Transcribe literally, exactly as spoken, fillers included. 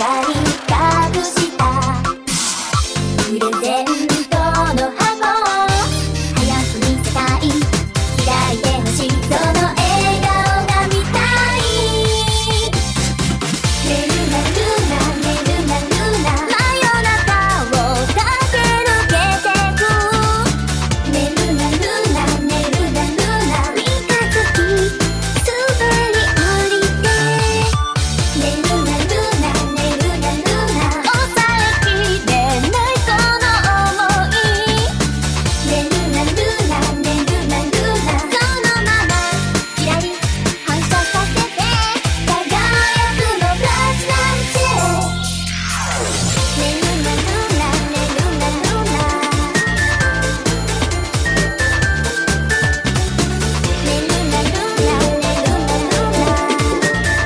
隠したプレゼントの箱を早く見せたい、開いてほしい、その笑顔が見たい。ねるなルナねるなルナ、真夜中を駆け抜けてく。ねるなルナねるなルナ、三日月すぐに降りて。ねるなルナねるなルナ、抑えきれないこの想い。ねるなルナねるなルナ、そのままキラリ反射させて輝くのプラチナムチェ。ねる